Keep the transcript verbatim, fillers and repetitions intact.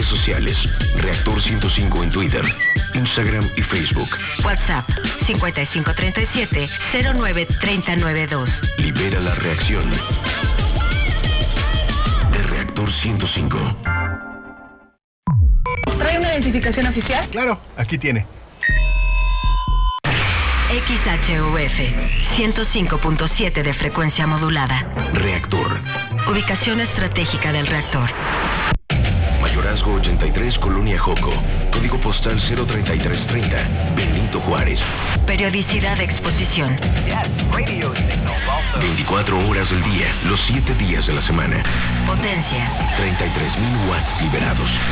redes sociales. Reactor ciento cinco en Twitter, Instagram y Facebook. WhatsApp cincuenta y cinco treinta y siete cero nueve treinta noventa y dos. Libera la reacción. De Reactor ciento cinco. ¿Trae una identificación oficial? Claro, aquí tiene. X H U F ciento cinco punto siete de frecuencia modulada. Reactor. Ubicación estratégica del reactor. Mayorazgo ochenta y tres, Colonia Joco. Código postal cero treinta y tres treinta, Benito Juárez. Periodicidad de exposición. veinticuatro horas del día, los siete días de la semana. Potencia. treinta y tres mil watts liberados.